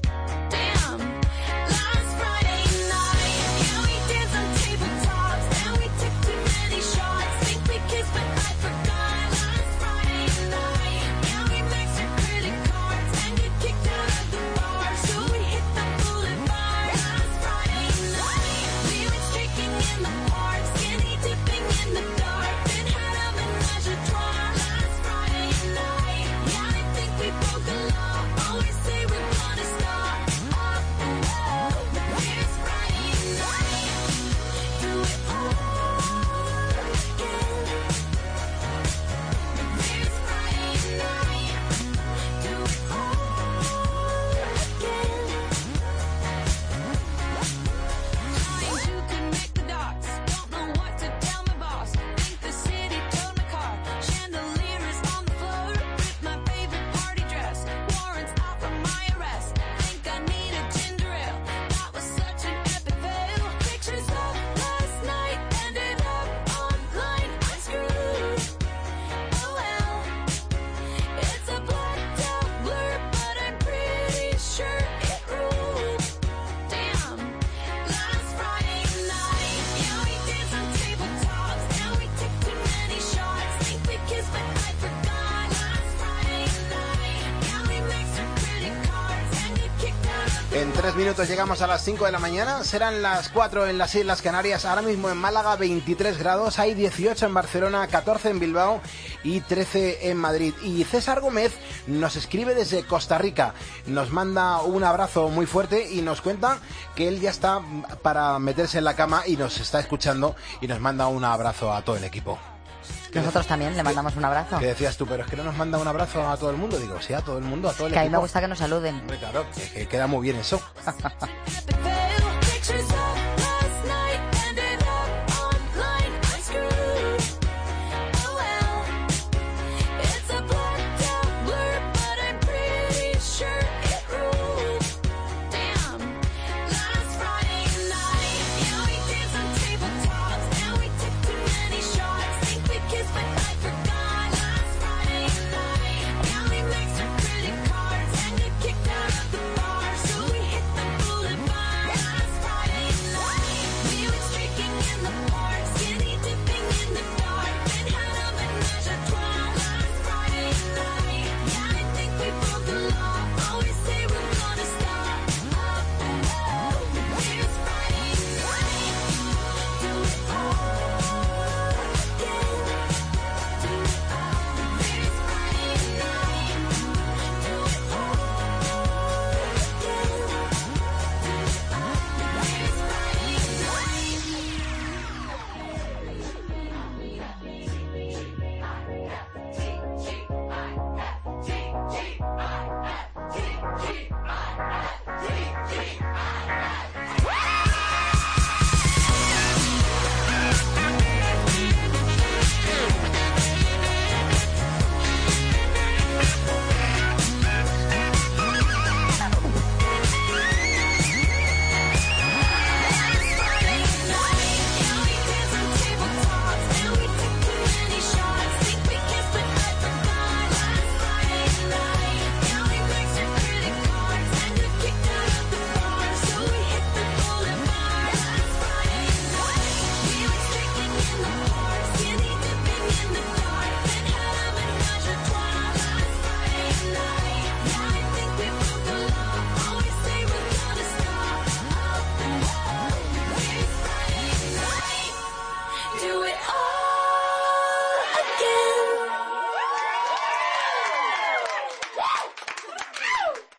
En 3 minutos llegamos a las 5 de la mañana, serán las 4 en las Islas Canarias, ahora mismo en Málaga 23 grados, hay 18 en Barcelona, 14 en Bilbao y 13 en Madrid. Y César Gómez nos escribe desde Costa Rica, nos manda un abrazo muy fuerte y nos cuenta que él ya está para meterse en la cama y nos está escuchando y nos manda un abrazo a todo el equipo. Nosotros también le mandamos un abrazo. ¿Qué decías tú? Pero es que no nos manda un abrazo a todo el mundo. Digo, sí, a todo el mundo, a todo el equipo. Que a mí equipo. me gusta que nos saluden. Hombre, claro, que queda muy bien eso.